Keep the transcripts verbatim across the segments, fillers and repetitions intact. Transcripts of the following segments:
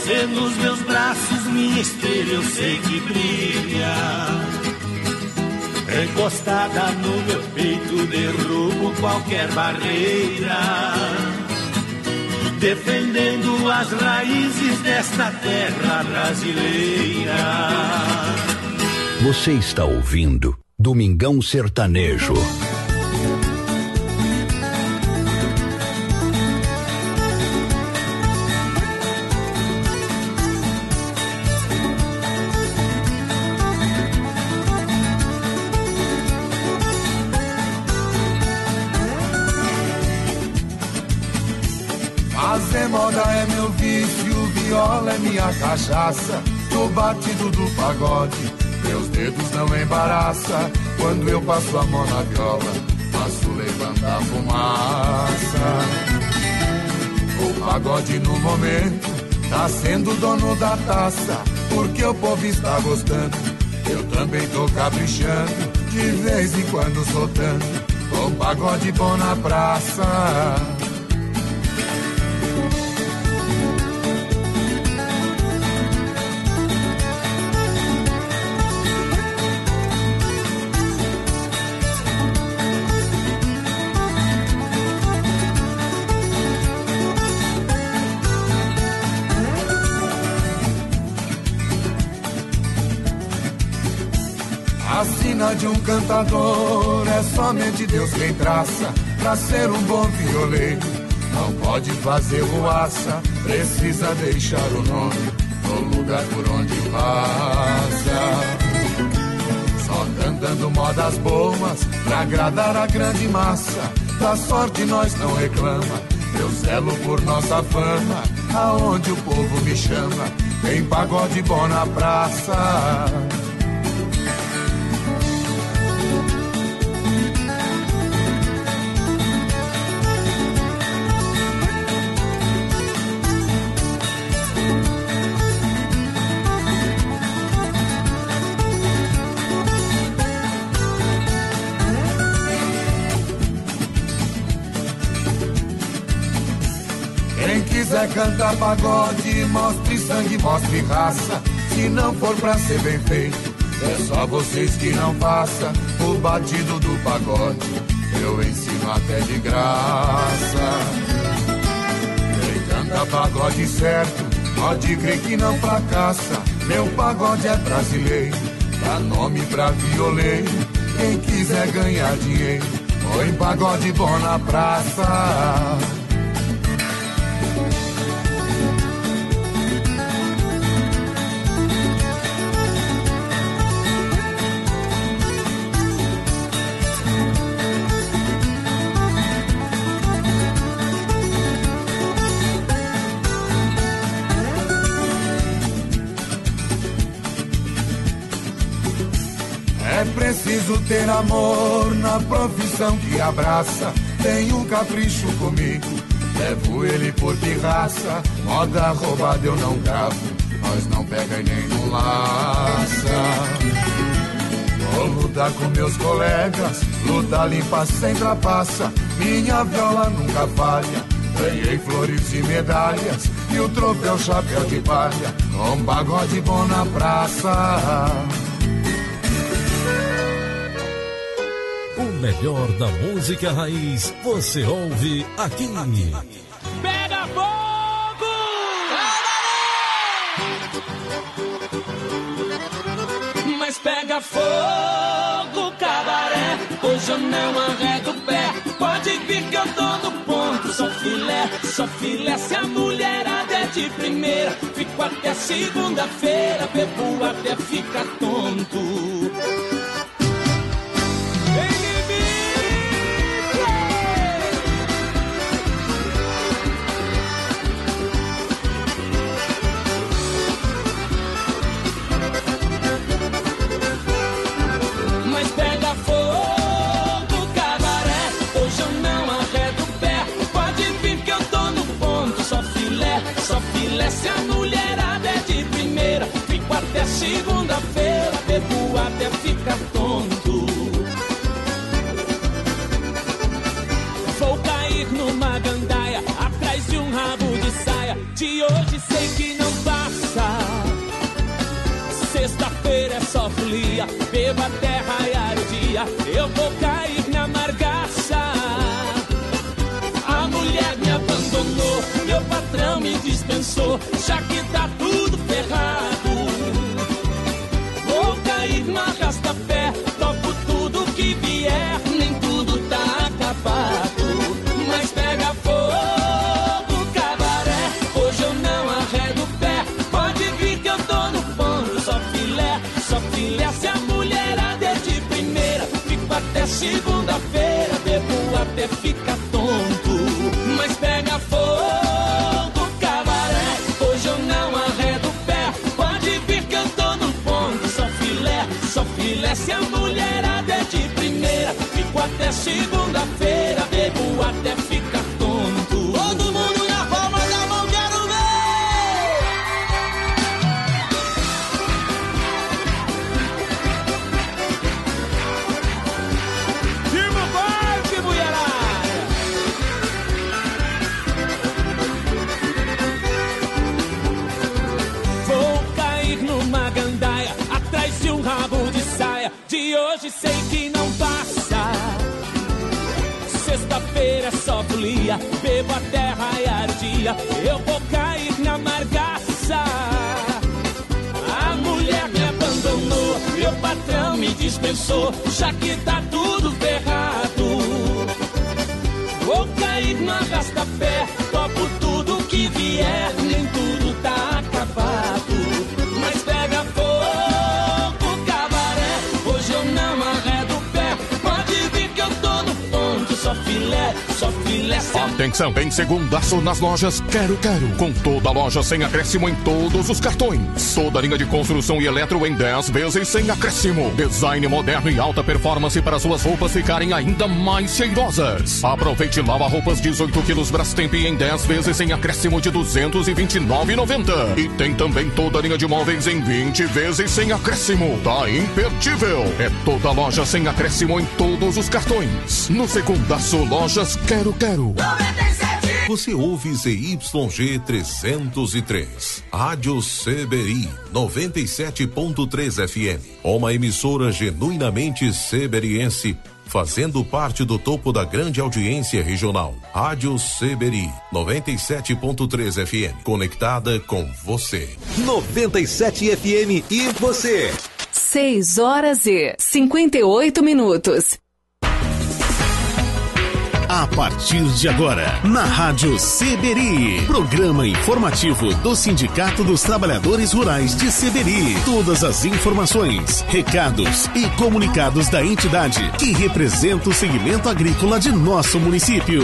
Você nos meus braços, minha estrela, eu sei que brilha. Encostada no meu peito, derrubo qualquer barreira, defendendo as raízes desta terra brasileira. Você está ouvindo Domingão Sertanejo. Fazer moda é meu vício, viola é minha cachaça. No batido do pagode, meus dedos não embaraça. Quando eu passo a mão na viola, faço levantar fumaça. O pagode no momento tá sendo dono da taça, porque o povo está gostando, eu também tô caprichando, de vez em quando soltando o pagode bom na praça. A sina de um cantador é somente Deus quem traça. Pra ser um bom violeiro, não pode fazer ruaça. Precisa deixar o nome no lugar por onde passa. Só cantando modas boas pra agradar a grande massa. Da sorte nós não reclama, eu zelo por nossa fama. Aonde o povo me chama, tem pagode bom na praça. Quem quiser cantar pagode, mostre sangue, mostre raça. Se não for pra ser bem feito, é só vocês que não façam. O batido do pagode eu ensino até de graça. Quem canta pagode certo, pode crer que não fracassa. Meu pagode é brasileiro, dá nome pra violeiro. Quem quiser ganhar dinheiro, põe pagode bom na praça. É preciso ter amor na profissão que abraça. Tem um capricho comigo, levo ele por pirraça. Moda roubada eu não gravo, nós não pega e nem não laça. Vou lutar com meus colegas, luta limpa sem trapaça. Minha viola nunca falha, ganhei flores e medalhas. E o troféu chapéu de palha, com pagode bom na praça. O melhor da música raiz você ouve aqui. Pega fogo! Mas pega fogo, cabaré. Hoje eu não arrego o pé. Pode vir que eu tô no ponto. Só filé, só filé. Se a mulherada é de primeira, fico até segunda-feira. Bebo até ficar tonto. Mas pega fogo, cabaré. Hoje eu não arredo o pé. Pode vir que eu tô no ponto. Só filé, só filé. Se a mulherada é de primeira, fico até segunda-feira. Bebo até ficar tonto. Vou cair numa gandaia, atrás de um rabo de saia. De hoje sei que não vai. folia, bebo até raiar o dia, eu vou cair na margaça. A mulher me abandonou, meu patrão me dispensou, já que tá tudo ferrado. Vou cair na arrasta-pé, topo tudo que vier, nem tudo tá acabado. Mas pega fogo, cabaré, hoje eu não arredo o pé. Pode vir que eu tô no ponto, só filé, só filé. Se a mulherada é de primeira, fico até segunda-feira, bebo até ficar tonto. Mas pega fogo, cabaré, hoje eu não arredo o pé. Pode vir que eu tô no ponto, só filé, só filé. Se a mulherada é de primeira, fico até segunda-feira, bebo até ficar tonto. Todo mundo na palma da mão, quero ver! Firma o barco, mulherada! Vou cair numa gandaia, atrás de um rabo de saia. De hoje sei que não passa. Sexta-feira é só folia, bebo até raiar o dia, eu vou cair na margaça. A mulher me abandonou, meu patrão me dispensou, já que tá tudo ferrado. Vou cair no arrasta-pé, topo tudo que vier, nem tudo tá acabado. Mas pega fogo, cabaré, hoje eu não arredo o pé. Pode vir que eu tô no ponto, só filé, só filé. Atenção, em segundaço nas lojas Quero Quero. Com toda a loja sem acréscimo em todos os cartões. Toda a linha de construção e eletro em dez vezes sem acréscimo. Design moderno e alta performance para suas roupas ficarem ainda mais cheirosas. Aproveite lava-roupas dezoito quilos Brastemp em dez vezes sem acréscimo de duzentos e vinte e nove reais e noventa centavos. E tem também toda a linha de móveis em vinte vezes sem acréscimo. Tá imperdível. É toda a loja sem acréscimo em todos os cartões. No segundaço, lojas Quero Quero. Você ouve Z Y G trezentos e três, Rádio C B I noventa e sete ponto três F M, uma emissora genuinamente seberiense, fazendo parte do topo da grande audiência regional. Rádio C B I noventa e sete ponto três F M, conectada com você. noventa e sete F M e você. seis horas e cinquenta e oito minutos. A partir de agora, na Rádio Seberi, programa informativo do Sindicato dos Trabalhadores Rurais de Seberi. Todas as informações, recados e comunicados da entidade que representa o segmento agrícola de nosso município.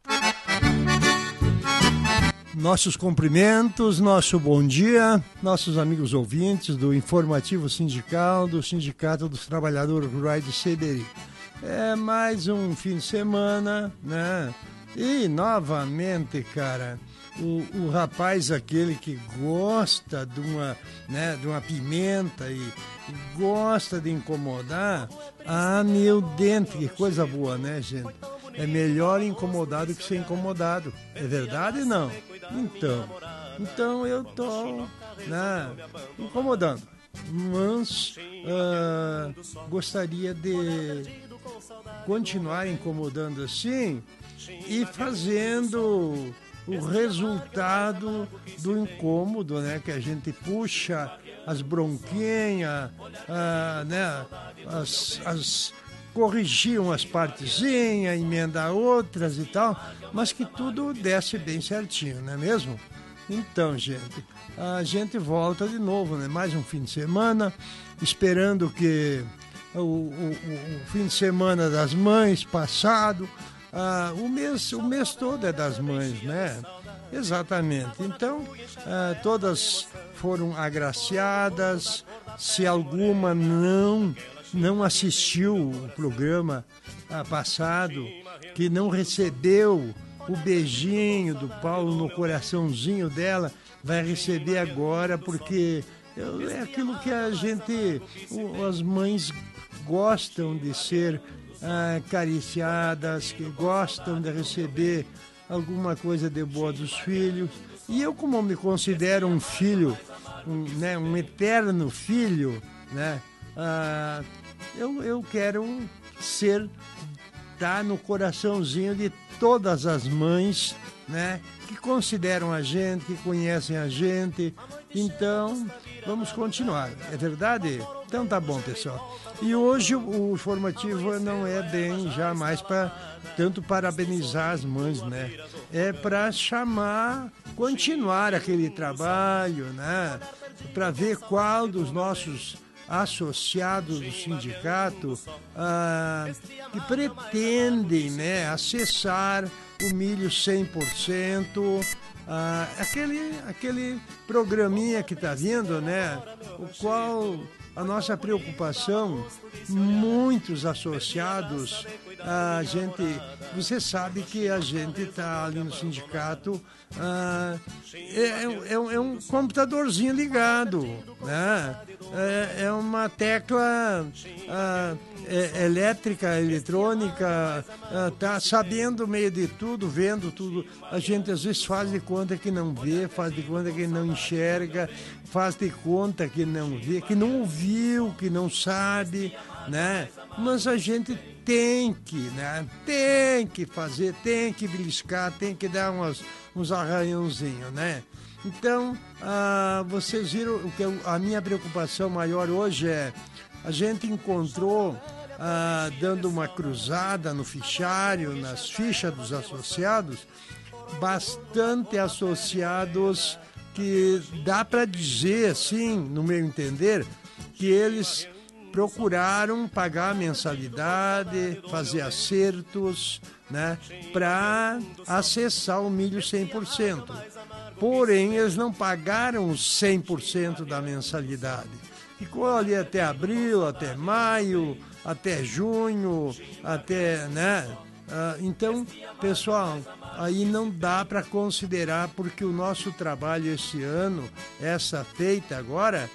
Nossos cumprimentos, nosso bom dia, nossos amigos ouvintes do Informativo Sindical do Sindicato dos Trabalhadores Rurais de Seberi. É mais um fim de semana, né? E novamente, cara, o, o rapaz aquele que gosta de uma, né, de uma pimenta e, e gosta de incomodar, ah, meu dente, que coisa boa, né, gente? É melhor incomodar do que ser incomodado. É verdade ou não? Então, então eu tô, né, incomodando. Mas uh, gostaria de continuar incomodando assim e fazendo o resultado do incômodo, né? Que a gente puxa as bronquinhas, uh, né? As, as corrigir umas partezinhas, emendar outras e tal, mas que tudo desce bem certinho, não é mesmo? Então, gente, a gente volta de novo, né? Mais um fim de semana, esperando que o, o, o fim de semana das mães passado, ah, o, mês, o mês todo é das mães, né? Exatamente. Então, ah, todas foram agraciadas. Se alguma não, não assistiu o programa ah, passado, que não recebeu o beijinho do Paulo no coraçãozinho dela, vai receber agora, porque é aquilo que a gente, as mães gostam de ser ah, acariciadas, que gostam de receber alguma coisa de boa dos filhos. E eu, como me considero um filho, um, né, um eterno filho, né, ah, eu, eu quero ser, tá no coraçãozinho de todas as mães, né, que consideram a gente, que conhecem a gente. Então, vamos continuar. É verdade? Então tá bom, pessoal. E hoje o informativo não é bem já mais para tanto parabenizar as mães, né? É para chamar, continuar aquele trabalho, né? Para ver qual dos nossos associados do sindicato ah, que pretendem, né, acessar o milho cem por cento, ah, aquele, aquele programinha que está vindo, né, o qual a nossa preocupação, muitos associados, a gente, você sabe que a gente está ali no sindicato, ah, é, é, é um computadorzinho ligado, né? É, é uma tecla ah, é, elétrica, eletrônica, ah, tá sabendo meio de tudo, vendo tudo. A gente às vezes faz de conta que não vê, faz de conta que não enxerga, faz de conta que não vê, que não ouviu, que não sabe, né? Mas a gente tem que, né? Tem que fazer, tem que beliscar, tem que dar umas, uns arranhãozinhos, né? Então, ah, vocês viram o que eu, a minha preocupação maior hoje é, a gente encontrou, ah, dando uma cruzada no fichário, nas fichas dos associados, bastante associados que dá para dizer, assim, no meu entender, que eles procuraram pagar a mensalidade, fazer acertos, né, para acessar o milho cem por cento. Porém, eles não pagaram os cem por cento da mensalidade. Ficou ali até abril, até maio, até junho, até, né? Ah, então, pessoal, aí não dá para considerar, porque o nosso trabalho esse ano, essa feita agora,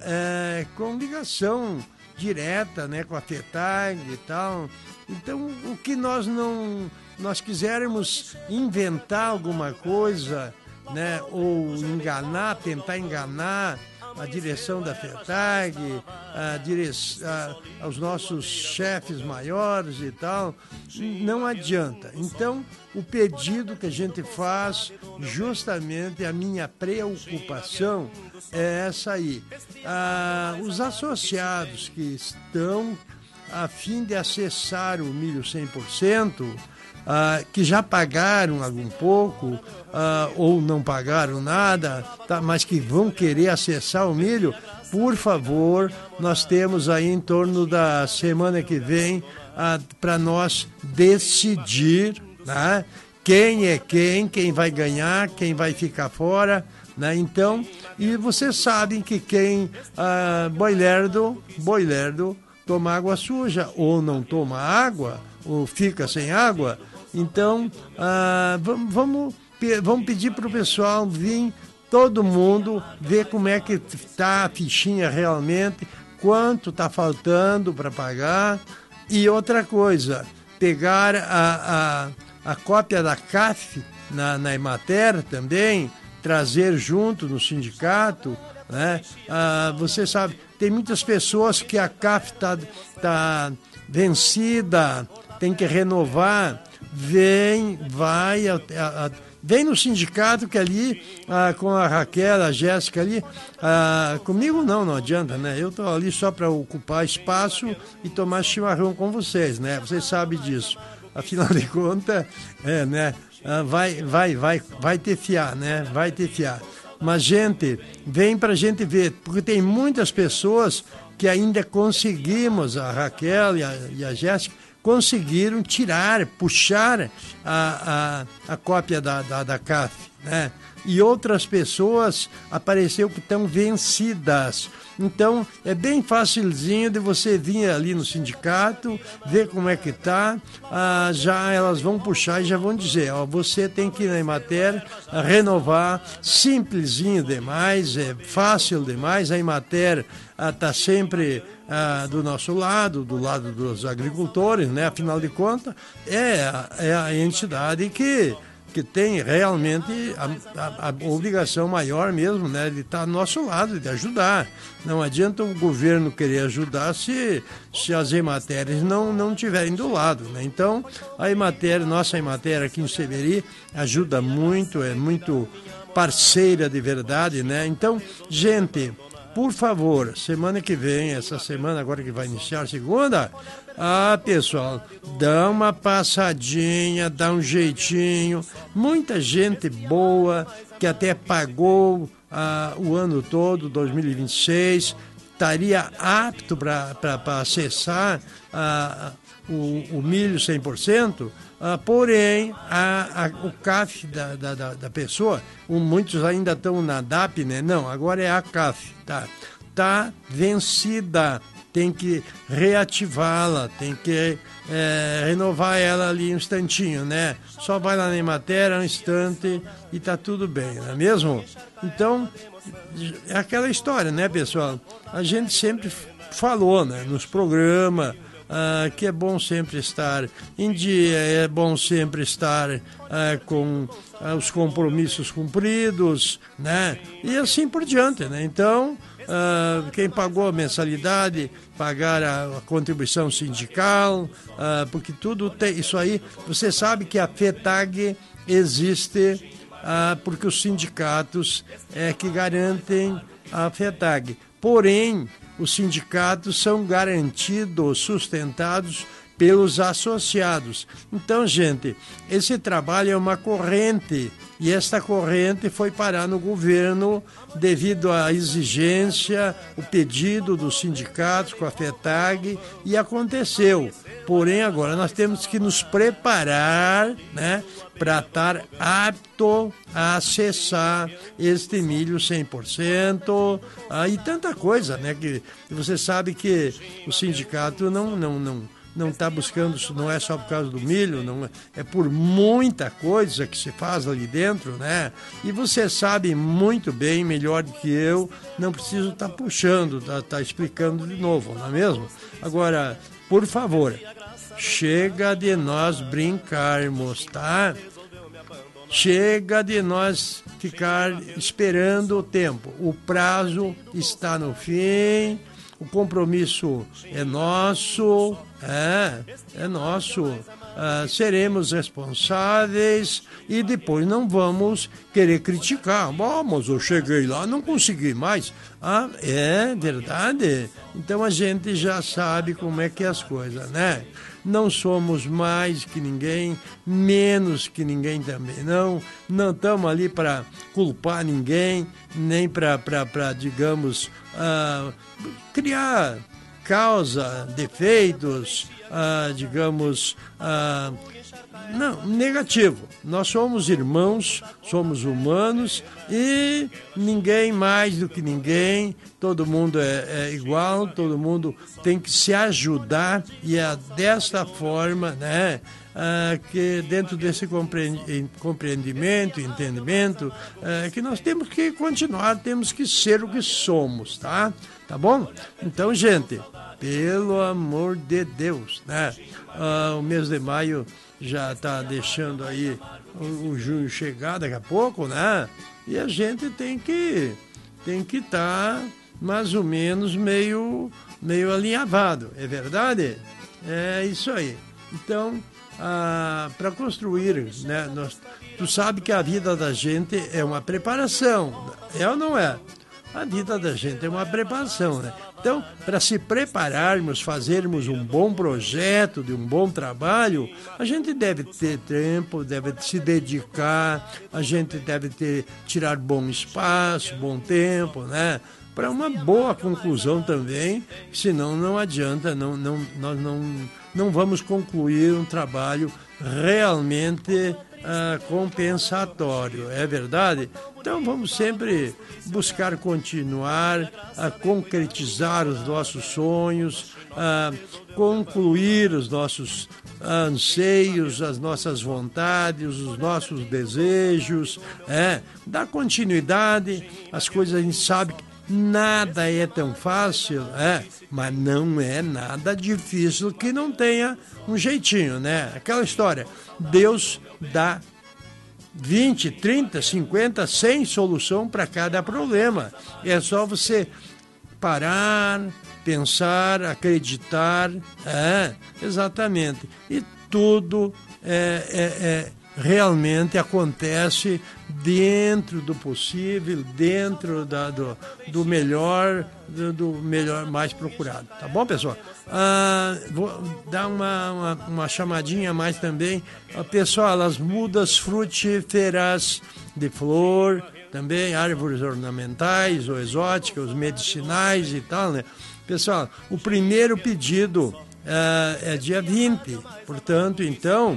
é com ligação direta, né, com a FETAG e tal. Então, o que nós não, nós quisermos inventar alguma coisa, né, ou enganar, tentar enganar a direção da FETAG, a dire... a, aos nossos chefes maiores e tal, não adianta. Então, o pedido que a gente faz, justamente a minha preocupação é essa aí. Ah, os associados que estão a fim de acessar o milho cem por cento, ah, que já pagaram algum pouco, ah, ou não pagaram nada, tá, mas que vão querer acessar o milho, por favor, nós temos aí em torno da semana que vem ah, para nós decidir, né, quem é quem, quem vai ganhar, quem vai ficar fora, né? Então, e vocês sabem que quem ah, boilerdo, boilerdo toma água suja, ou não toma água, ou fica sem água. Então, ah, vamos, vamos, vamos pedir para o pessoal vir, todo mundo, ver como é que está a fichinha realmente, quanto está faltando para pagar. E outra coisa, pegar a, a, a cópia da C A F na, na Emater também, trazer junto no sindicato, né? Ah, você sabe, tem muitas pessoas que a C A F está tá vencida, tem que renovar, vem, vai, a, a, vem no sindicato que ali, ah, com a Raquel, a Jéssica ali, ah, comigo não, não adianta, né? Eu estou ali só para ocupar espaço e tomar chimarrão com vocês, né? Vocês sabem disso. Afinal de contas, é, né? Ah, vai, vai, vai, vai ter fiar, né? Vai ter fiar. Mas, gente, vem pra gente ver, porque tem muitas pessoas que ainda conseguimos, a Raquel e a, e a Jéssica, conseguiram tirar, puxar a, a, a cópia da, da, da C A F, né? E outras pessoas apareceu que estão vencidas. Então, é bem facilzinho de você vir ali no sindicato, ver como é que está, ah, já elas vão puxar e já vão dizer, ó, você tem que ir na Emater renovar, simplesinho demais, é fácil demais, a Emater está ah, sempre ah, do nosso lado, do lado dos agricultores, né? Afinal de contas, é, é a entidade que que tem realmente a, a, a obrigação maior mesmo, né, de estar ao nosso lado, de ajudar. Não adianta o governo querer ajudar se, se as Ematérias não, não estiverem do lado, né? Então, a Emater, nossa Emater aqui em Seberi ajuda muito, é muito parceira de verdade, né? Então, gente, por favor, semana que vem, essa semana agora que vai iniciar segunda, ah, pessoal, dá uma passadinha, dá um jeitinho. Muita gente boa que até pagou ah, o ano todo, dois mil e vinte e seis, estaria apto para acessar ah, o, o milho cem por cento, ah, porém, a, a, o C A F da, da, da pessoa, um, muitos ainda estão na D A P, né? Não, agora é a C A F, tá? Tá vencida. Tem que reativá-la, tem que é, renovar ela ali um instantinho, né? Só vai lá na Emater um instante e tá tudo bem, não é mesmo? Então, é aquela história, né, pessoal? A gente sempre falou, né, nos programas, ah, que é bom sempre estar em dia, é bom sempre estar ah, com ah, os compromissos cumpridos, né? E assim por diante, né? Então, Uh, quem pagou a mensalidade, pagar a, a contribuição sindical, uh, porque tudo tem isso aí. Você sabe que a FETAG existe uh, porque os sindicatos é que garantem a FETAG. Porém, os sindicatos são garantidos, sustentados pelos associados. Então, gente, esse trabalho é uma corrente, e esta corrente foi parar no governo devido à exigência, o pedido dos sindicatos com a FETAG, e aconteceu. Porém, agora nós temos que nos preparar, né, para estar apto a acessar este milho cem por cento, ah, e tanta coisa, né, que você sabe que o sindicato não... não, não não está buscando, não é só por causa do milho, não é, é por muita coisa que se faz ali dentro, né? E você sabe muito bem, melhor do que eu, não preciso estar tá puxando, tá, tá explicando de novo, não é mesmo? Agora, por favor, chega de nós brincarmos, tá? Chega de nós ficar esperando o tempo. O prazo está no fim. O compromisso é nosso, é, é nosso. Uh, seremos responsáveis e depois não vamos querer criticar. Bom, mas eu cheguei lá, não consegui mais. Ah, é verdade? Então a gente já sabe como é que é as coisas, né? Não somos mais que ninguém, menos que ninguém também. Não não estamos ali para culpar ninguém, nem para, digamos, uh, criar causa, defeitos, uh, digamos, uh, não, negativo. Nós somos irmãos, somos humanos e ninguém mais do que ninguém, todo mundo é, é igual, todo mundo tem que se ajudar e é desta forma, né, uh, que dentro desse compreendimento, entendimento, uh, que nós temos que continuar, temos que ser o que somos, tá? Tá bom? Então, gente, pelo amor de Deus, né? Uh, o mês de maio já está deixando aí o, o junho chegar daqui a pouco, né? E a gente tem que tem que estar tá mais ou menos meio, meio alinhavado, é verdade? É isso aí. Então, ah, para construir, né? Nós, tu sabe que a vida da gente é uma preparação, é ou não é? A vida da gente é uma preparação, né? Então, para se prepararmos, fazermos um bom projeto, de um bom trabalho, a gente deve ter tempo, deve se dedicar, a gente deve ter, tirar bom espaço, bom tempo, né? Para uma boa conclusão também, senão não adianta, não, não, nós não, não vamos concluir um trabalho realmente uh, compensatório, é verdade? Então vamos sempre buscar continuar a concretizar os nossos sonhos, a concluir os nossos anseios, as nossas vontades, os nossos desejos, é, dar continuidade, as coisas a gente sabe que nada é tão fácil, é, mas não é nada difícil que não tenha um jeitinho, né? Aquela história, Deus dá vinte, trinta, cinquenta, cem solução para cada problema. É só você parar, pensar, acreditar, é, exatamente. E tudo é, é, é, realmente acontece dentro do possível, dentro da, do, do melhor, do, do melhor mais procurado. Tá bom, pessoal? Ah, vou dar uma, uma, uma chamadinha a mais também. Ah, pessoal, as mudas frutíferas de flor, também árvores ornamentais ou exóticas, os medicinais e tal, né? Pessoal, o primeiro pedido ah, é dia vinte, portanto, então,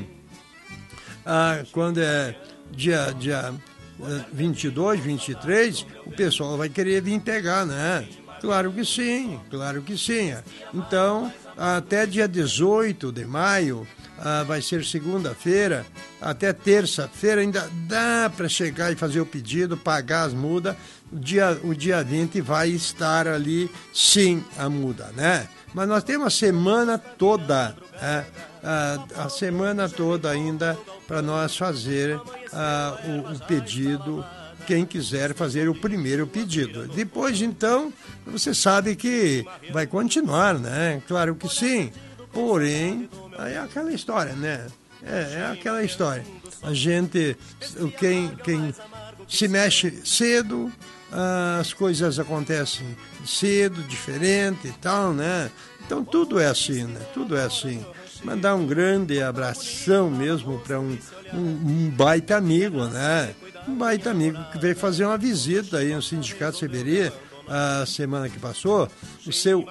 ah, quando é dia, dia vinte e dois, vinte e três, o pessoal vai querer vir pegar, né? Claro que sim, claro que sim. Então, até dia dezoito de maio, ah, vai ser segunda-feira, até terça-feira ainda dá para chegar e fazer o pedido, pagar as mudas. O dia, o dia vinte vai estar ali, sim, a muda, né? Mas nós temos a semana toda, né? ah, a semana toda ainda para nós fazer ah, o, o pedido, quem quiser fazer o primeiro pedido. Depois, então, você sabe que vai continuar, né? Claro que sim. Porém, é aquela história, né? É, é aquela história. A gente, quem, quem se mexe cedo, as coisas acontecem cedo, diferente e tal, né? Então, tudo é assim, né? Tudo é assim. Mandar um grande abração mesmo para um, um, um baita amigo, né? Um baita amigo que veio fazer uma visita aí no Sindicato Seberi a semana que passou, o seu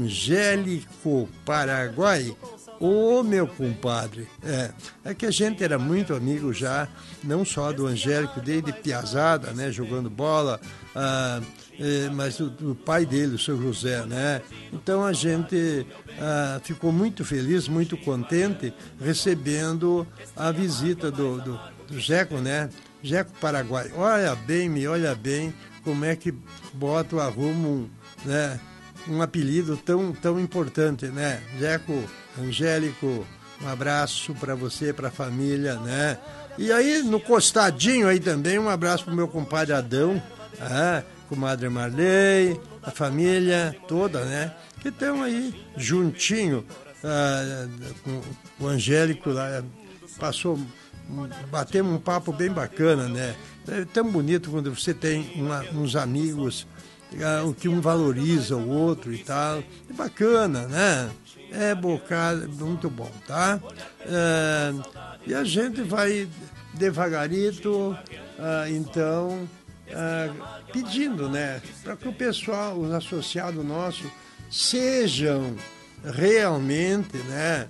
Angélico Paraguai. Ô, meu compadre, é, é que a gente era muito amigo já, não só do Angélico, desde piazada, né, jogando bola, ah, é, mas do, do pai dele, o seu José, né? Então a gente ah, ficou muito feliz, muito contente, recebendo a visita do, do, do Jeco, né? Jeco Paraguai. Olha bem, me olha bem, como é que bota o arrumo, né? Um apelido tão, tão importante, né? Jeco Angélico, um abraço para você, para a família, né? E aí, no costadinho aí também, um abraço pro meu compadre Adão, ah, comadre Marley, a família toda, né? Que estão aí juntinho, ah, com o Angélico lá, passou, batemos um papo bem bacana, né? É tão bonito quando você tem uma, uns amigos, o que um valoriza o outro e tal. É bacana, né? É bocado, muito bom, tá? É, e a gente vai devagarito, ah, então, ah, pedindo, né? Para que o pessoal, os associados nossos, sejam realmente, né?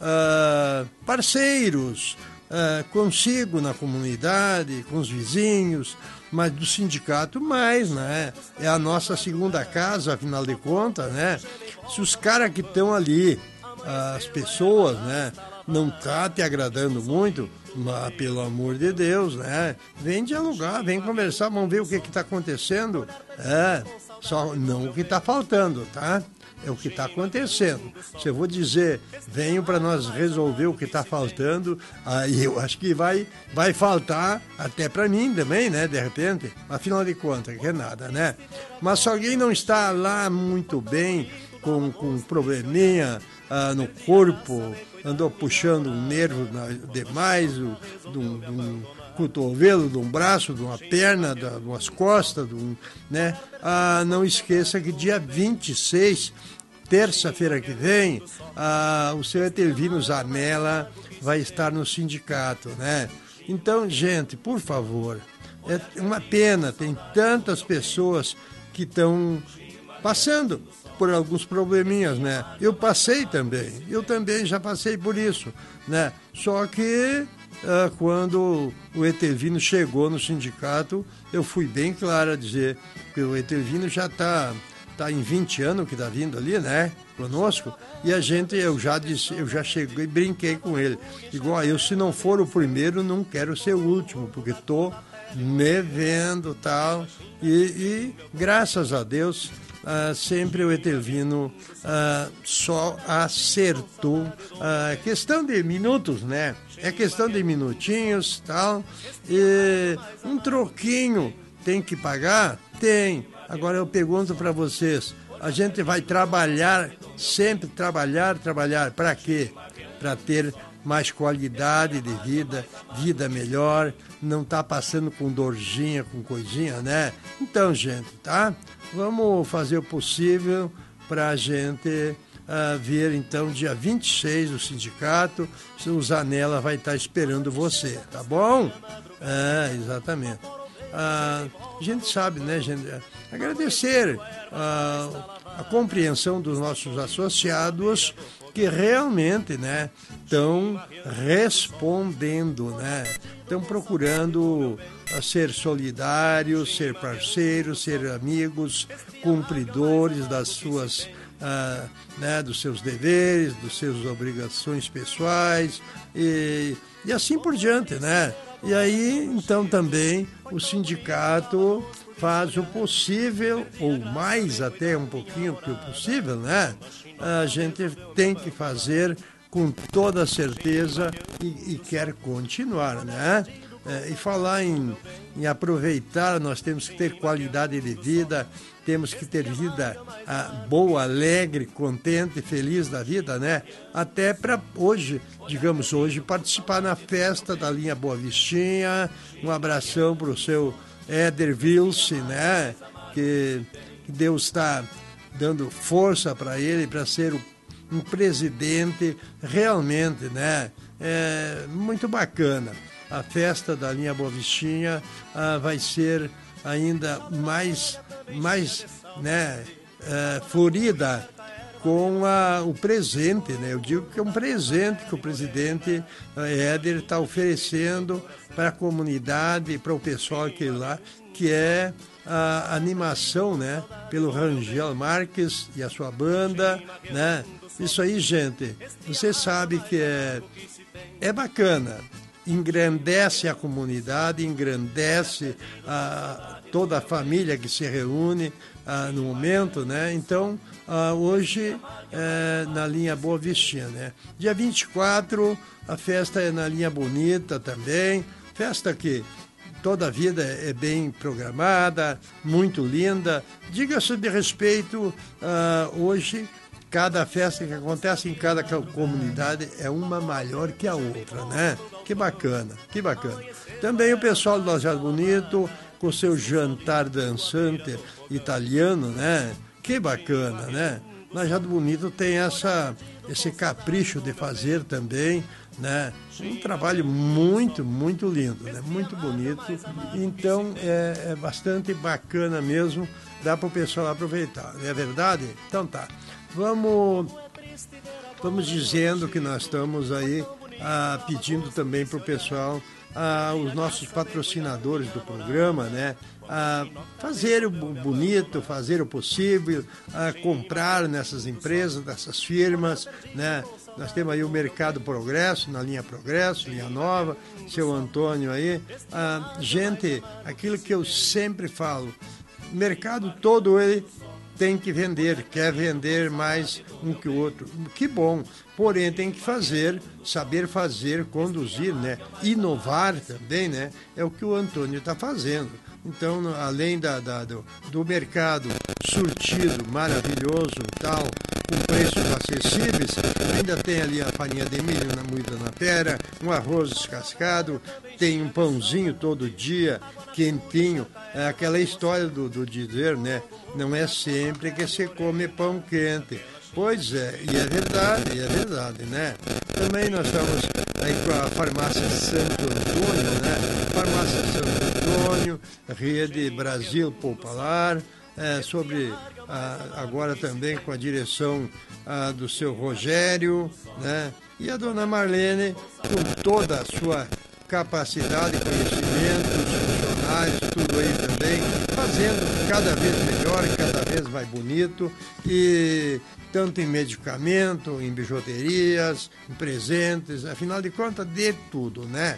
Ah, parceiros, ah, consigo na comunidade, com os vizinhos, mas do sindicato mais, né? É a nossa segunda casa, afinal de contas, né? Se os caras que estão ali, as pessoas, né, não tá te agradando muito, mas pelo amor de Deus, né? Vem dialogar, vem conversar, vamos ver o que que tá acontecendo. É, só não o que tá faltando, tá? É o que está acontecendo. Se eu vou dizer, venho para nós resolver o que está faltando, aí eu acho que vai, vai faltar até para mim também, né? De repente, afinal de contas, que é nada, né? Mas se alguém não está lá muito bem, com, com um probleminha ah, no corpo, andou puxando um nervo demais, de um, de um cotovelo, de um braço, de uma perna, de umas costas, de um, né? Ah, não esqueça que dia vinte e seis, terça-feira que vem, ah, o seu Etelvino Zanella vai estar no sindicato, né? Então, gente, por favor, é uma pena, tem tantas pessoas que estão passando por alguns probleminhas, né? Eu passei também, eu também já passei por isso, né? Só que ah, quando o Etelvino chegou no sindicato, eu fui bem claro a dizer que o Etelvino já está tá em vinte anos que está vindo ali, né? Conosco, e a gente, eu já disse, eu já cheguei e brinquei com ele. Igual eu, se não for o primeiro, não quero ser o último, porque estou me vendo tal. E, e graças a Deus, ah, sempre o Etelvino ah, só acertou. Ah, questão de minutos, né? É questão de minutinhos, tal. E um troquinho tem que pagar? Tem. Agora eu pergunto para vocês, a gente vai trabalhar, sempre trabalhar, trabalhar, para quê? Para ter mais qualidade de vida, vida melhor, não tá passando com dorzinha, com coisinha, né? Então, gente, tá? Vamos fazer o possível para a gente uh, ver, então, dia vinte e seis, o sindicato, o Zanella vai estar esperando você, tá bom? É, exatamente. Uh, a gente sabe, né, gente? Agradecer uh, a compreensão dos nossos associados que realmente, né, estão respondendo, né? Estão procurando uh, ser solidários, ser parceiros, ser amigos, cumpridores das suas, uh, né, dos seus deveres, das suas obrigações pessoais e, e assim por diante, né? E aí, então, também o sindicato faz o possível, ou mais até um pouquinho que o possível, né? A gente tem que fazer com toda certeza e, e quer continuar, né? É, e falar em, em aproveitar, nós temos que ter qualidade de vida, temos que ter vida ah, boa, alegre, contente, feliz da vida, né? Até para hoje, digamos hoje, participar na festa da linha Boa Vistinha. Um abração para o seu Éder Vilse, né? Que, que Deus está dando força para ele, para ser um presidente realmente, né? É muito bacana. A festa da linha Boa Vistinha ah, vai ser ainda mais, mais né, ah, florida com a, o presente, né? Eu digo que é um presente que o presidente ah, Éder está oferecendo para a comunidade, para o pessoal que lá, que é a animação, né, pelo Rangel Marques e a sua banda, né? Isso aí, gente, você sabe que é, é bacana. Engrandece a comunidade, engrandece a, toda a família que se reúne a, no momento, né? Então, a, hoje, é, na linha Boa Vistinha, né? Dia vinte e quatro, a festa é na linha Bonita também, festa que toda a vida é bem programada, muito linda. Diga-se de respeito, uh, hoje, cada festa que acontece em cada comunidade é uma maior que a outra, né? Que bacana, que bacana. Também o pessoal do Lajado Bonito, com seu jantar dançante italiano, né? Que bacana, né? Lajado Bonito tem essa, esse capricho de fazer também, né? Um trabalho muito, muito lindo, né? Muito bonito. Então, é, é bastante bacana mesmo, dá para o pessoal aproveitar, não é verdade? Então tá. Vamos, vamos dizendo que nós estamos aí ah, pedindo também para o pessoal, ah, os nossos patrocinadores do programa, né, ah, fazer o bonito, fazer o possível, ah, comprar nessas empresas, nessas firmas, né? Nós temos aí o Mercado Progresso, na linha Progresso, linha nova, seu Antônio aí. Ah, gente, aquilo que eu sempre falo, o mercado todo ele tem que vender, quer vender mais um que o outro. Que bom, porém tem que fazer, saber fazer, conduzir, né? Inovar também, né? É o que o Antônio está fazendo. Então, além da, da, do, do mercado surtido, maravilhoso, tal, com preços acessíveis, ainda tem ali a farinha de milho na moída na pera, um arroz descascado, tem um pãozinho todo dia, quentinho. É aquela história do, do dizer, né? Não é sempre que se come pão quente. Pois é, e é verdade, e é verdade, né? Também nós estamos aí com a Farmácia Santo Antônio, né? Farmácia Santo Antônio, Rede Brasil Popular, é, sobre ah, agora também com a direção ah, do seu Rogério, né? E a dona Marlene, com toda a sua capacidade, conhecimentos, funcionários, tudo aí também, fazendo cada vez melhor, cada vez mais bonito, e tanto em medicamento, em bijuterias, em presentes, afinal de contas, de tudo, né?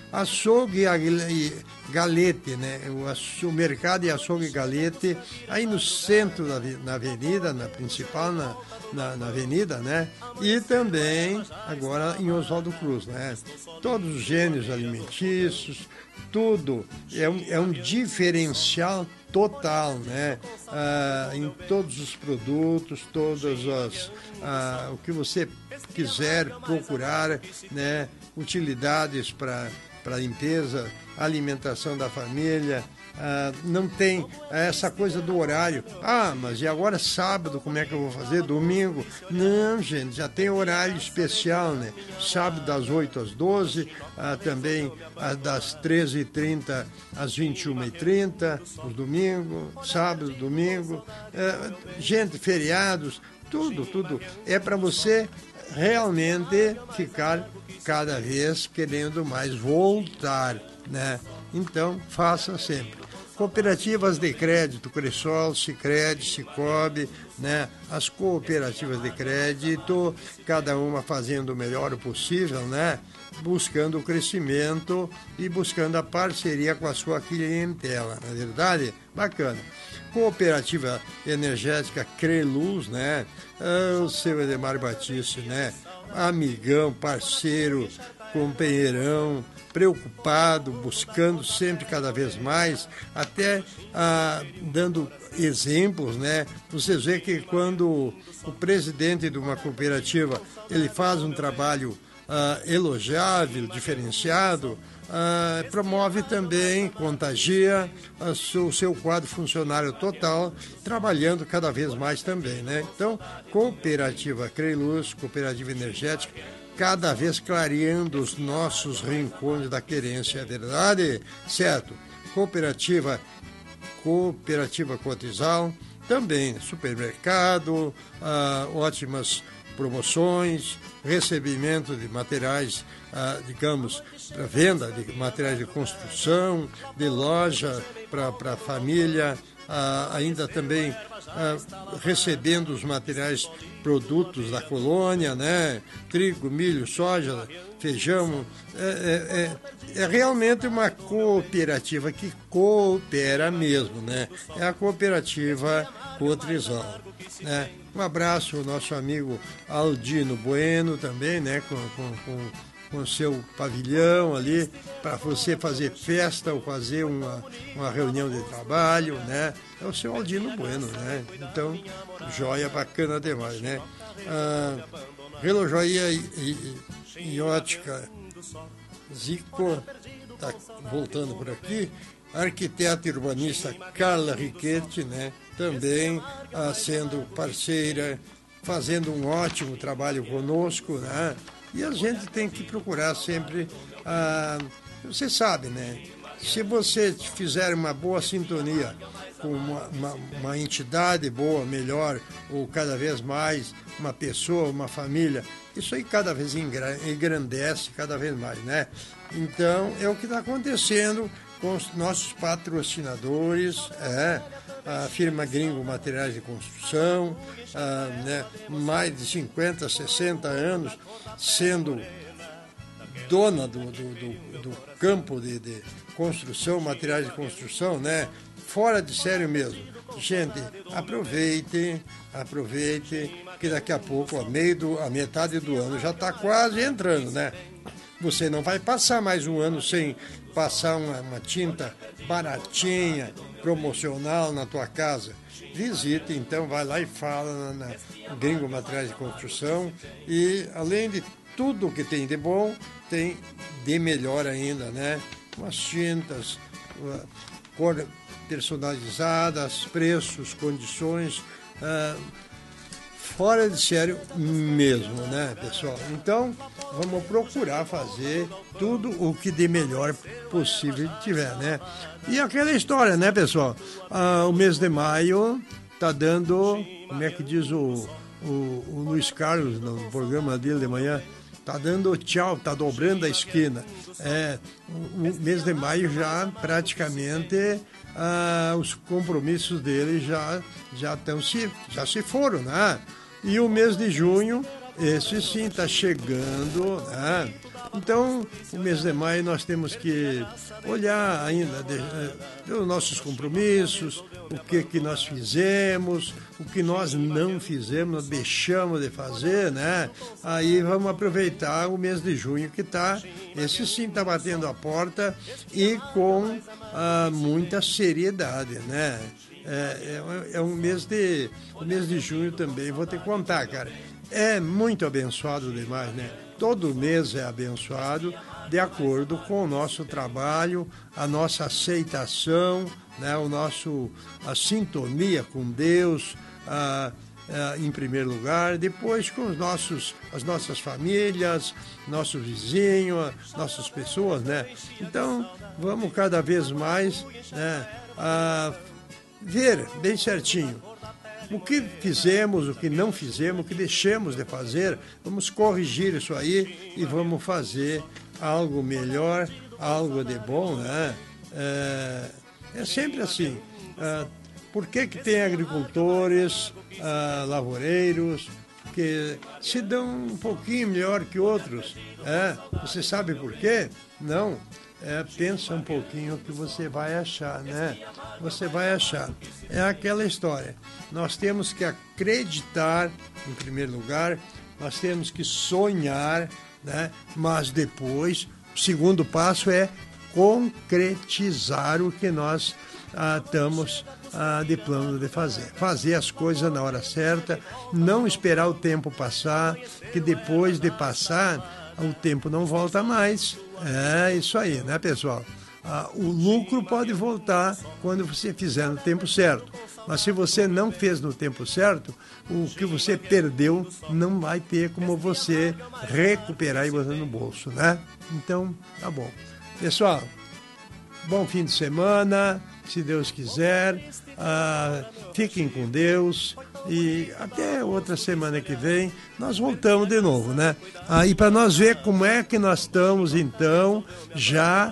açougue e Galete, né? O, o mercado de açougue Galete, aí no centro da na avenida, na principal, na, na, na avenida, né? E também agora em Oswaldo Cruz, né? Todos os gêneros alimentícios, tudo é um, é um diferencial total, né? Ah, em todos os produtos, todas as ah, o que você quiser procurar, né? Utilidades para para limpeza, alimentação da família. Ah, não tem essa coisa do horário. Ah, mas e agora sábado, como é que eu vou fazer? Domingo? Não, gente, já tem horário especial, né? Sábado das oito às doze, ah, também ah, das treze e trinta às vinte e uma e trinta, os domingos, sábado, domingo. Ah, gente, feriados, tudo, tudo. É para você realmente ficar cada vez querendo mais voltar, né? Então, faça sempre. Cooperativas de crédito, Cressol, Sicredi, Sicobi, né? As cooperativas de crédito, cada uma fazendo o melhor possível, né? Buscando o crescimento e buscando a parceria com a sua clientela, não é verdade? Bacana. Cooperativa Energética Creluz, né? Ah, o seu Edemar Batista, né? Amigão, parceiro, companheirão, preocupado, buscando sempre cada vez mais, até ah, dando exemplos, né? Vocês veem que quando o presidente de uma cooperativa ele faz um trabalho ah, elogiável, diferenciado, ah, promove também, contagia ah, o seu quadro funcionário total, trabalhando cada vez mais também, né? Então, Cooperativa Creluz, Cooperativa Energética, cada vez clareando os nossos rincões da querência, é verdade? Certo. Cooperativa, Cooperativa Cotizal, também supermercado, ah, ótimas promoções, recebimento de materiais, ah, digamos, para venda de materiais de construção, de loja para a família, ah, ainda também ah, recebendo os materiais, produtos da colônia, né? Trigo, milho, soja, feijão. É, é, é realmente uma cooperativa que coopera mesmo, né? É a cooperativa Cotrizal, né? Um abraço ao nosso amigo Aldino Bueno também, né? Com, com, com, com seu pavilhão ali, para você fazer festa ou fazer uma, uma reunião de trabalho, né? É o seu Aldino Bueno, né? Então, joia bacana demais, né? Ah, relojoia e, e, e ótica Zico, tá voltando por aqui. Arquiteta e urbanista Carla Riquetti, né? Também ah, sendo parceira, fazendo um ótimo trabalho conosco, né? E a gente tem que procurar sempre, ah, você sabe, né? Se você fizer uma boa sintonia com uma, uma, uma entidade boa, melhor, ou cada vez mais uma pessoa, uma família, isso aí cada vez engrandece, cada vez mais, né? Então, é o que está acontecendo com os nossos patrocinadores, é, a firma Gringo Materiais de Construção, ah, né, mais de cinquenta, sessenta anos sendo dona do, do, do, do campo de, de construção, materiais de construção, né? Fora de sério mesmo. Gente, aproveite, aproveite, que daqui a pouco, a, meio do, a metade do ano já está quase entrando, né? Você não vai passar mais um ano sem passar uma, uma tinta baratinha, promocional na tua casa. Visite, então, vai lá e fala na, na Gringo Materiais de Construção. E, além de tudo que tem de bom, tem de melhor ainda, né? Umas tintas, uma cor personalizadas, preços, condições, ah, fora de sério mesmo, né, pessoal? Então, vamos procurar fazer tudo o que de melhor possível tiver, né? E aquela história, né, pessoal? Ah, o mês de maio tá dando, como é que diz o, o, o Luiz Carlos no programa dele de manhã, tá dando tchau, tá dobrando a esquina. É, o, o mês de maio já praticamente ah, os compromissos dele já já estão se já se foram, né? E o mês de junho esse sim está chegando, né? Então, o mês de maio nós temos que olhar ainda de, de, os nossos compromissos, o que, que nós fizemos, o que nós não fizemos, nós deixamos de fazer, né? Aí vamos aproveitar o mês de junho que está, esse sim está batendo a porta e com ah, muita seriedade, né? É, é, é um mês de, o mês de junho também, vou te contar, cara, é muito abençoado demais, né? Todo mês é abençoado de acordo com o nosso trabalho, a nossa aceitação, né, o nosso, a sintonia com Deus, a, a, em primeiro lugar, depois com os nossos, as nossas famílias, nosso vizinho, nossas pessoas, né? Então, vamos cada vez mais, né, a ver bem certinho o que fizemos, o que não fizemos, o que deixamos de fazer. Vamos corrigir isso aí e vamos fazer algo melhor, algo de bom, né? É, é sempre assim. É, por que que tem agricultores, é, lavoureiros, que se dão um pouquinho melhor que outros? É, você sabe por quê? Não. É, pensa um pouquinho que você vai achar, né? Você vai achar. É aquela história. Nós temos que acreditar, em primeiro lugar, nós temos que sonhar, né? Mas depois, o segundo passo é concretizar o que nós ah, estamos ah, de plano de fazer. Fazer as coisas na hora certa, não esperar o tempo passar, que depois de passar, o tempo não volta mais. É isso aí, né, pessoal? Ah, o lucro pode voltar quando você fizer no tempo certo. Mas se você não fez no tempo certo, o que você perdeu não vai ter como você recuperar e botar no bolso, né? Então, tá bom. Pessoal, bom fim de semana, se Deus quiser. Ah, fiquem com Deus e até outra semana que vem nós voltamos de novo, né? Aí ah, para nós ver como é que nós estamos então já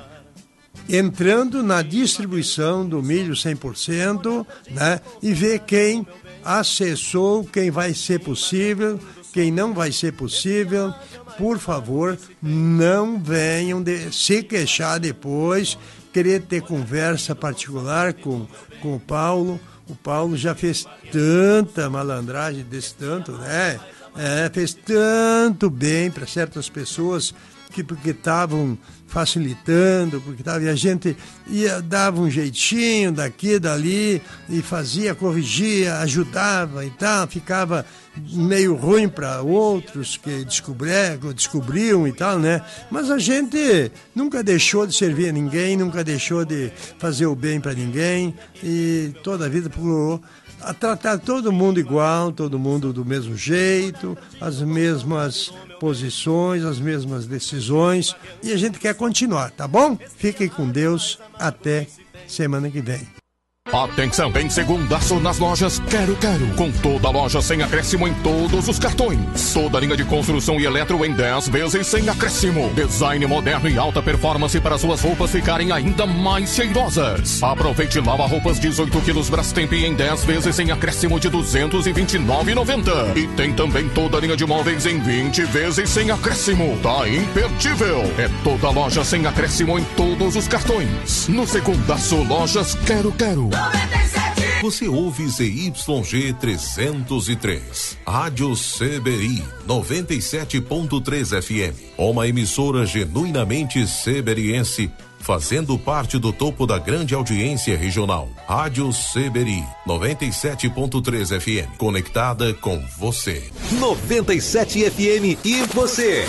entrando na distribuição do milho cem por cento, né? E ver quem acessou, quem vai ser possível, quem não vai ser possível. Por favor, não venham de se queixar depois, querer ter conversa particular com, com o Paulo. O Paulo já fez tanta malandragem desse tanto, né? É, fez tanto bem para certas pessoas que porque estavam facilitando, porque tava, e a gente ia, dava um jeitinho daqui, dali, e fazia, corrigia, ajudava e tal, ficava meio ruim para outros que descobriam, descobriam e tal, né? Mas a gente nunca deixou de servir a ninguém, nunca deixou de fazer o bem para ninguém, e toda a vida procurou a tratar todo mundo igual, todo mundo do mesmo jeito, as mesmas posições, as mesmas decisões, e a gente quer continuar, tá bom? Fiquem com Deus, até semana que vem. Atenção, tem segundaço nas lojas Quero Quero. Com toda a loja sem acréscimo em todos os cartões. Toda a linha de construção e eletro em dez vezes sem acréscimo. Design moderno e alta performance para suas roupas ficarem ainda mais cheirosas. Aproveite lava-roupas dezoito quilos Brastemp em dez vezes sem acréscimo de duzentos e vinte e nove reais e noventa centavos. E tem também toda a linha de móveis em vinte vezes sem acréscimo. Tá imperdível. É toda a loja sem acréscimo em todos os cartões. No segundaço, lojas Quero Quero. Você ouve Z Y G trezentos e três, Rádio Seberi noventa e sete ponto três F M, uma emissora genuinamente seberiense, fazendo parte do topo da grande audiência regional. Rádio Seberi noventa e sete ponto três F M, conectada com você. noventa e sete F M e você.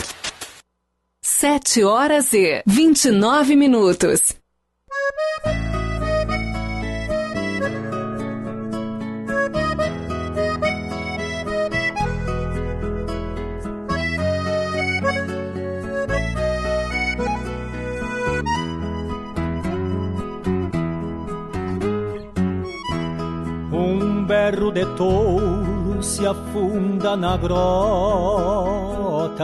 Sete horas e vinte e nove minutos. Um berro de touro se afunda na grota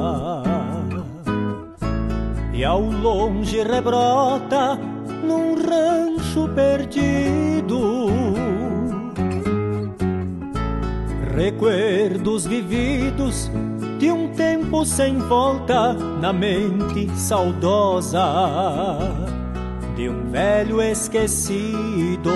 e ao longe rebrota num rancho perdido recuerdos vividos de um tempo sem volta na mente saudosa de um velho esquecido.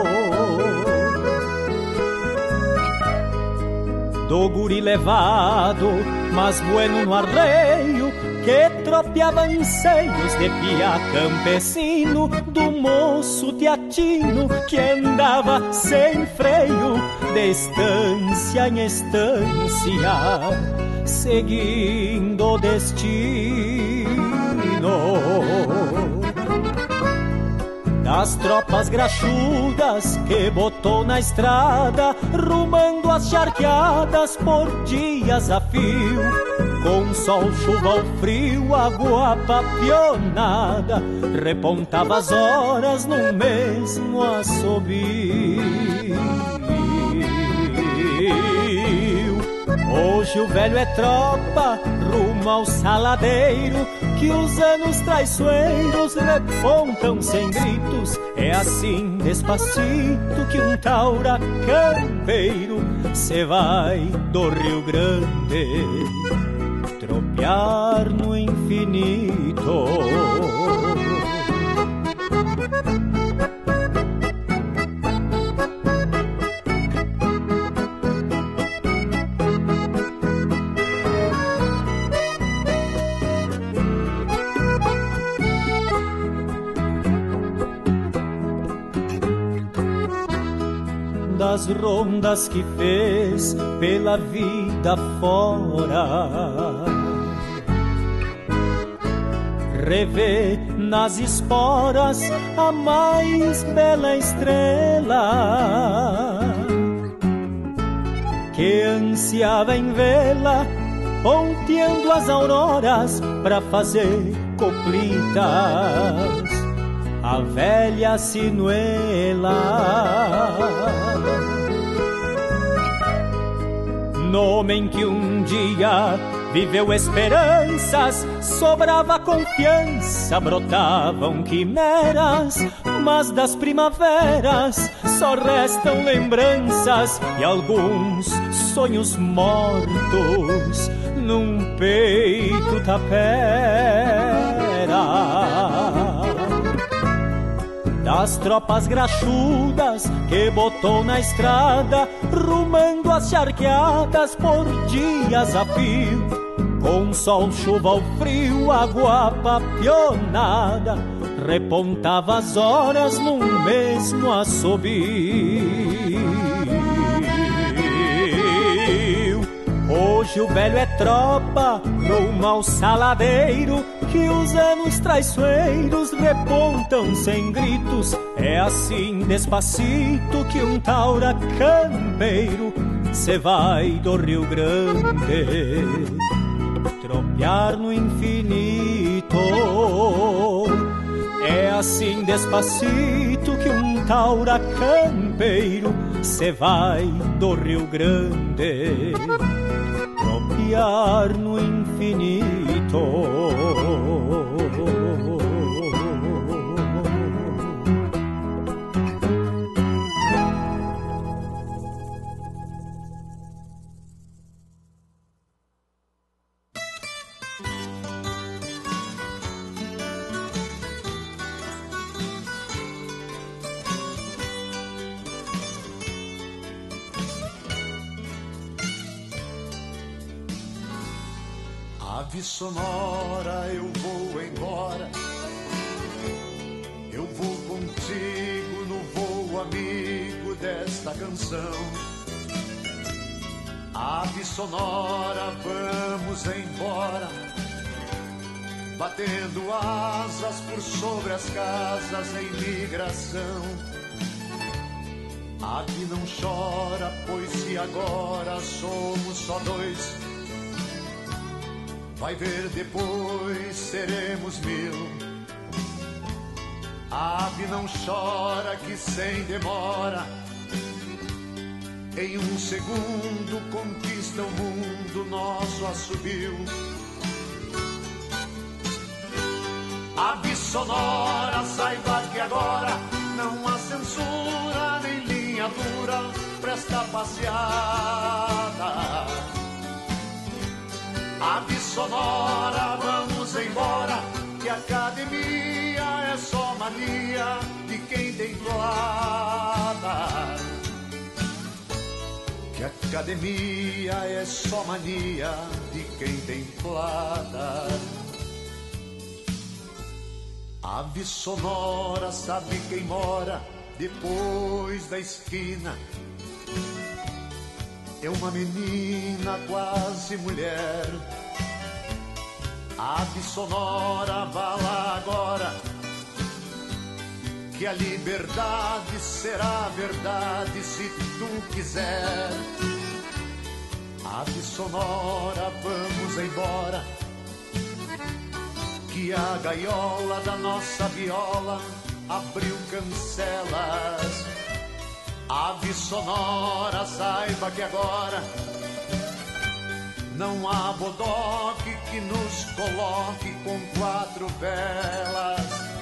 Do guri levado, mas bueno no arreio, que tropeava anseios de pia campesino, do moço teatino que andava sem freio, de estância em estância, seguindo o destino. Das tropas graxudas que botou na estrada, rumando as charqueadas por dias a fio, com sol, chuva ou frio, água papionada, repontava as horas no mesmo assobio. Hoje o velho é tropa, rumo ao saladeiro, que os anos traiçoeiros repontam sem gritos. É assim, despacito, que um taura campeiro se vai do Rio Grande tropear no infinito. Das rondas que fez pela vida fora, revê nas esporas a mais bela estrela, que ansiava em vê-la ponteando as auroras pra fazer coplitas, a velha Sinuela. Nome em que um dia viveu esperanças, sobrava confiança, brotavam quimeras, mas das primaveras só restam lembranças e alguns sonhos mortos num peito tapera. Das tropas graxudas que botou na estrada, rumando as charqueadas por dias a fio, com sol, chuva ou frio, água papionada, repontava as horas num mesmo assobio. Hoje o velho é tropa, rumo ao saladeiro, que os anos traiçoeiros repontam sem gritos. É assim, despacito, que um taura campeiro se vai do Rio Grande tropear no infinito. É assim, despacito, que um taura campeiro se vai do Rio Grande tropear no infinito. Ave sonora, eu vou embora, eu vou contigo no voo amigo desta canção. Ave sonora, vamos embora, batendo asas por sobre as casas em migração. Ave não chora, pois se agora somos só dois, vai ver depois seremos mil. Ave não chora que sem demora, em um segundo conquista o mundo nosso assobio. Ave sonora, saiba que agora não há censura nem linha dura pra esta passeada. Ave sonora, vamos embora, que academia é só mania de quem tem plata. Que academia é só mania de quem tem plata. Ave sonora, sabe quem mora depois da esquina? É uma menina quase mulher. Ave sonora, vá lá agora, que a liberdade será verdade se tu quiser. Ave sonora, vamos embora, que a gaiola da nossa viola abriu cancelas. Ave sonora, saiba que agora não há bodoque que nos coloque com quatro velas.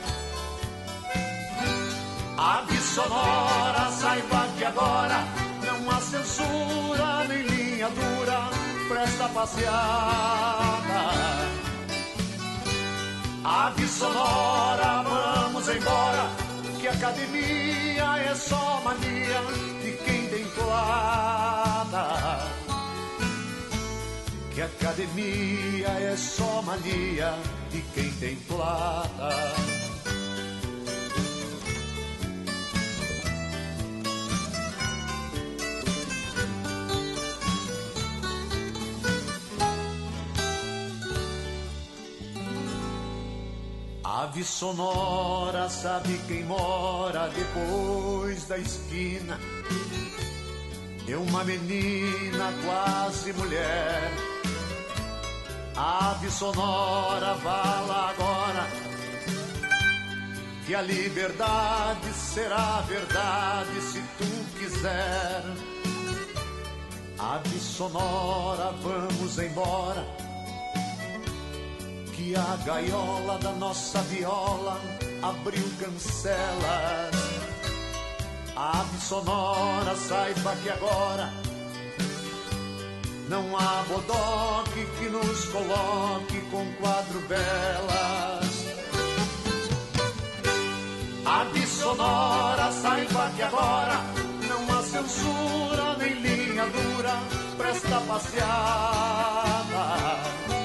Ave sonora, saiba que agora não há censura nem linha dura pra esta passeada. Ave sonora, vamos embora, que academia é só mania de quem tem plata. Que academia é só mania de quem tem plata. Ave sonora, sabe quem mora depois da esquina? É uma menina quase mulher. Ave sonora, vá lá agora, que a liberdade será verdade se tu quiser. Ave sonora, vamos embora, que a gaiola da nossa viola abriu cancelas. Ave sonora, saiba que agora não há bodoque que nos coloque com quatro velas. Ave sonora, saiba que agora não há censura nem linha dura pra esta passeada.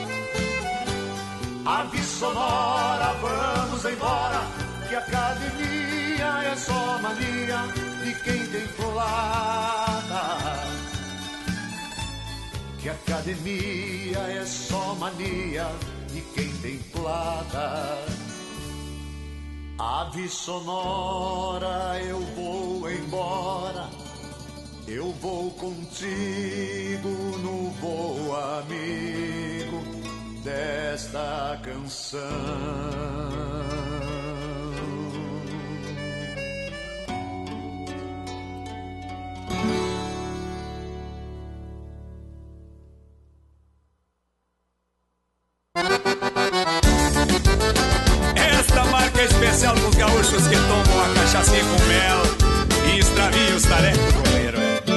Ave sonora, vamos embora, que a academia é só mania de quem tem plata. Que a academia é só mania de quem tem plata. Ave sonora, eu vou embora, eu vou contigo no voo amigo desta canção. Esta marca é especial para os gaúchos que tomam a cachaçinha com mel e extraviam os tarecos do goleiro.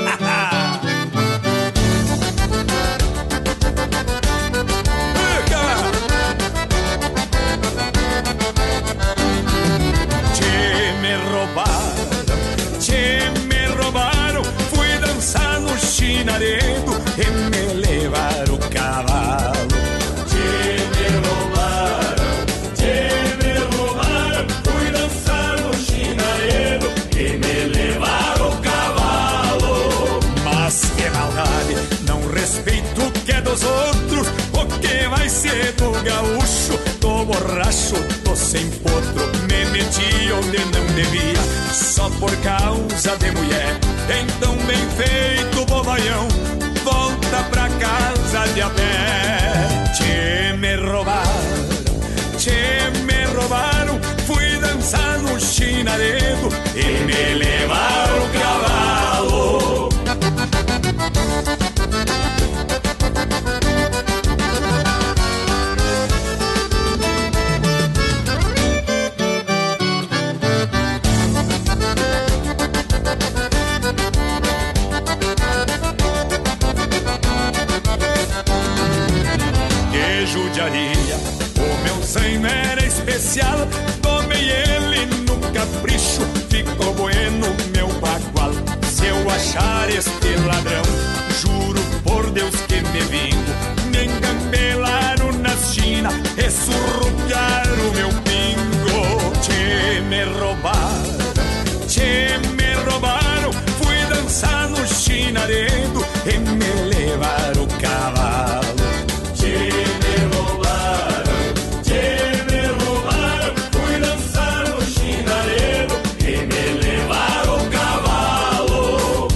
Chinaredo e me levaram o cavalo. Te me roubaram, te me roubaram. Fui dançar no chinaredo e me levaram o cavalo. Mas que maldade, não respeito o que é dos outros. O que vai ser do gaúcho? Tô borracho, tô sem potro. Me meti onde não devia, só por causa de mulher. Então bem feito, bobaião, volta pra casa de a pé. Te me roubaram, te me roubaram. Fui dançar no chinaredo e me levaram o cavalo. especial, tomei ele no capricho, ficou bueno meu bagual. Se eu achar este ladrão, juro por Deus que me vingo, me engambelaram nas China e surrupiaram meu pingo. Tchê, me roubaram, tchê, me roubaram, fui dançar no chinaredo e me levaram o cavalo. Tchê, me roubaram, tchê, me roubaram, fui dançar no chinaredo e me levaram o cavalo.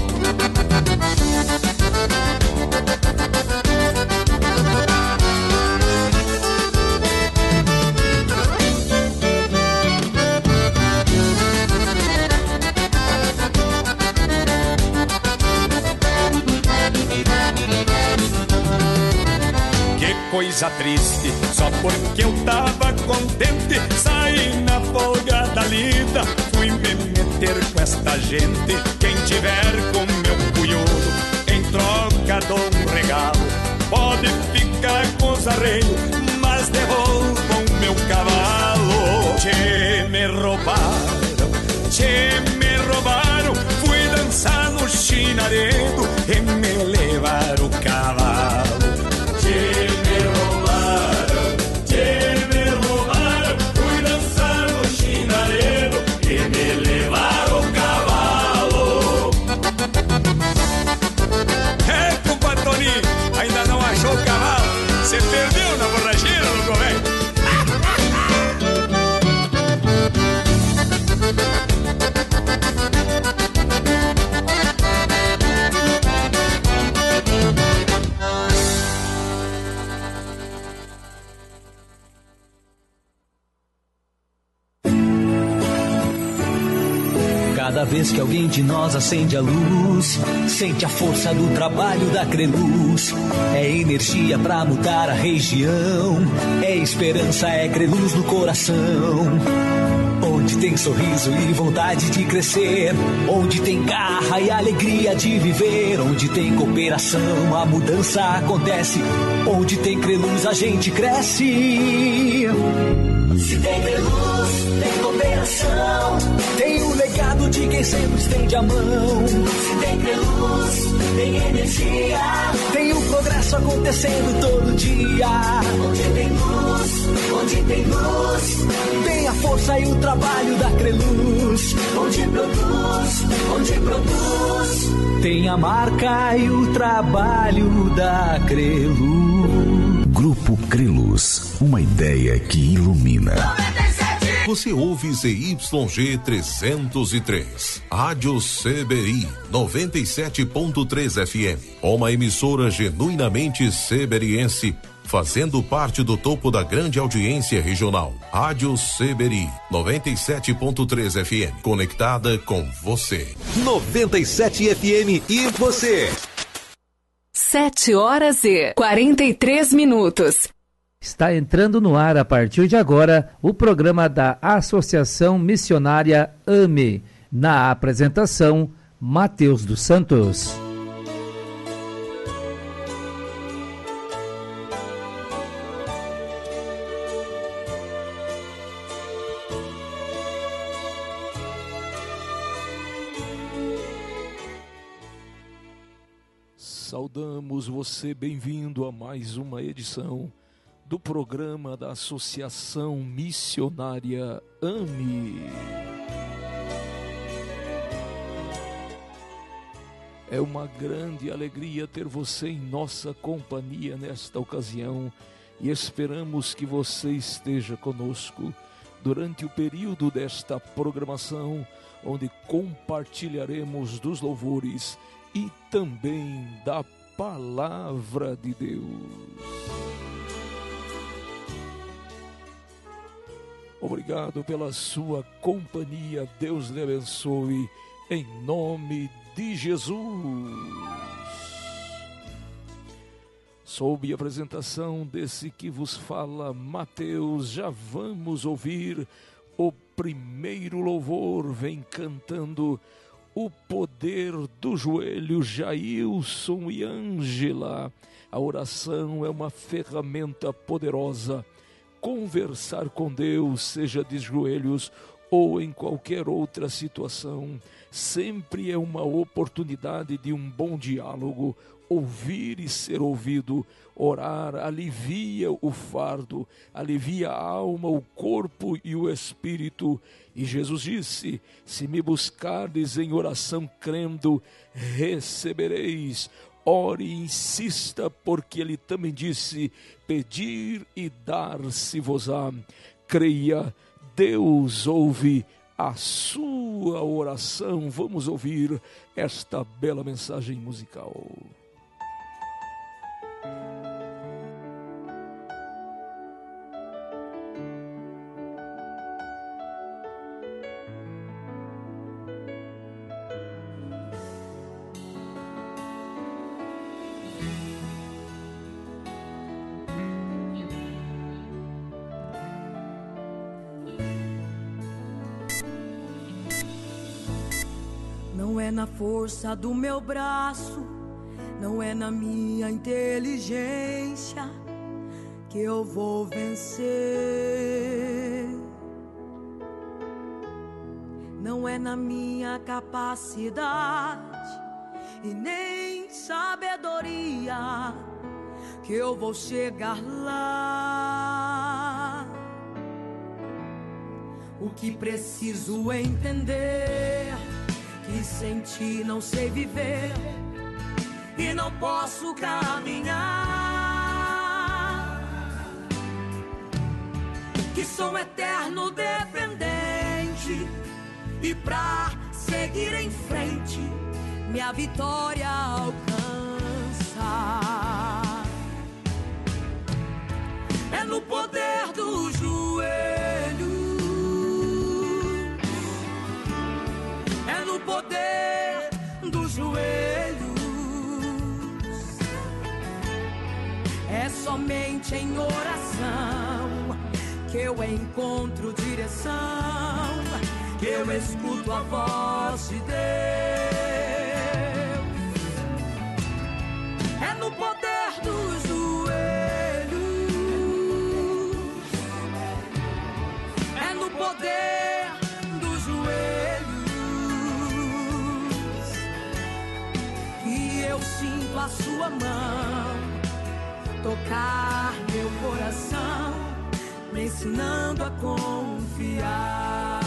Coisa triste, só porque eu tava contente, saí na folga da lida, fui me meter com esta gente. Quem tiver com meu cunhudo, em troca de um regalo, pode ficar com os arreios, mas devolvam meu cavalo. Tchê, me roubaram, tchê, me roubaram, fui dançar no chinaredo e me levaram o cavalo. Tchê, me roubaram, tchê, me roubaram, fui dançar no chinaredo e me levaram o cavalo. É, compadre Toninho, ainda não achou o cavalo? Você perdeu na borracheira, louco velho? Cada vez que alguém de nós acende a luz, sente a força do trabalho da Creluz. É energia pra mudar a região, é esperança, é Creluz no coração. Onde tem sorriso e vontade de crescer, onde tem garra e alegria de viver, onde tem cooperação, a mudança acontece. Onde tem Creluz, a gente cresce. Se tem Creluz, tem cooperação, tem o legado de quem sempre estende a mão. Se tem Creluz, tem energia, tem o progresso acontecendo todo dia. Onde tem luz, onde tem luz, tem a força e o trabalho da Creluz. Onde produz, onde produz, tem a marca e o trabalho da Creluz. Grupo Creluz, uma ideia que ilumina. Você ouve Z Y G trezentos e três, Rádio C B I noventa e sete ponto três F M, uma emissora genuinamente seberiense, fazendo parte do topo da grande audiência regional. Rádio C B I noventa e sete ponto três F M, conectada com você. noventa e sete F M e você. Sete horas e quarenta e três minutos. Está entrando no ar a partir de agora o programa da Associação Missionária A M E. Na apresentação, Matheus dos Santos. Saudamos você, bem-vindo a mais uma edição do programa da Associação Missionária A M E. É uma grande alegria ter você em nossa companhia nesta ocasião e esperamos que você esteja conosco durante o período desta programação, onde compartilharemos dos louvores e também da Palavra de Deus. Obrigado pela sua companhia, Deus lhe abençoe, em nome de Jesus. Sob a apresentação desse que vos fala, Mateus, já vamos ouvir o primeiro louvor. Vem cantando O Poder do Joelho, Jailson e Ângela. A oração é uma ferramenta poderosa. conversar com Deus, seja de joelhos ou em qualquer outra situação, sempre é uma oportunidade de um bom diálogo. Ouvir e ser ouvido, orar alivia o fardo, alivia a alma, o corpo e o espírito. E Jesus disse: se me buscardes em oração crendo, recebereis. Ore e insista, porque ele também disse: pedir e dar-se-vos-á. Creia, Deus ouve a sua oração. Vamos ouvir esta bela mensagem musical. Não é na força do meu braço, não é na minha inteligência que eu vou vencer. Não é na minha capacidade e nem sabedoria que eu vou chegar lá. O que preciso entender, que sem ti não sei viver e não posso caminhar, que sou um eterno dependente e pra seguir em frente minha vitória alcançar. É no poder do joelho, é no poder dos joelhos, é somente em oração que eu encontro direção, que eu escuto a voz de Deus. É no poder dos joelhos, é no poder dos joelhos que eu sinto a sua mão tocar meu coração, me ensinando a confiar.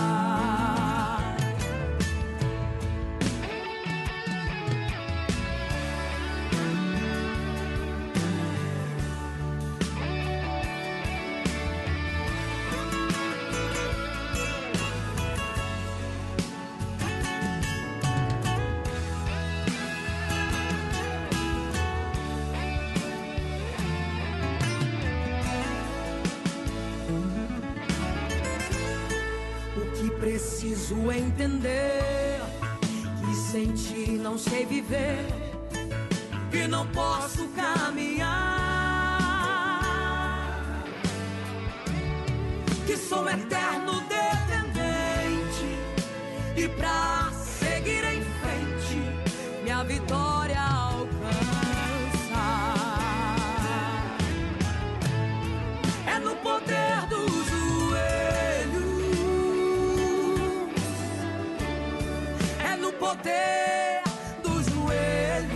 Preciso entender que sem ti não sei viver e não posso caminhar, que sou eterno dependente e pra seguir em frente minha vitória alcançar. É no poder do poder dos joelhos,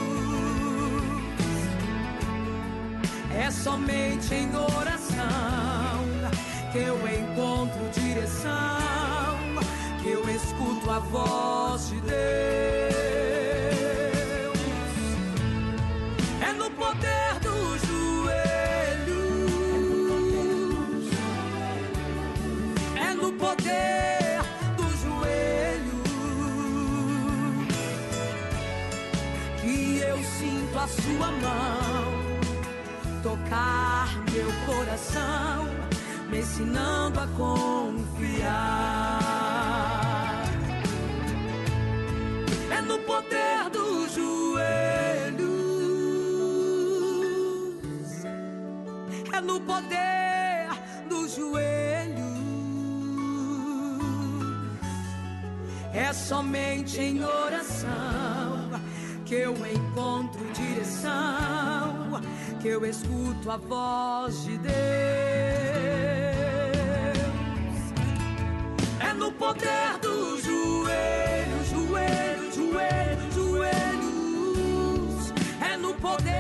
é somente em oração que eu encontro direção, que eu escuto a voz de Deus. É no poder dos joelhos, é no poder a sua mão tocar meu coração, me ensinando a confiar. É no poder dos joelhos, é no poder dos joelhos, é somente em oração que eu encontro direção, que eu escuto a voz de Deus. no poder dos joelhos, joelhos, joelhos, joelhos. É no poder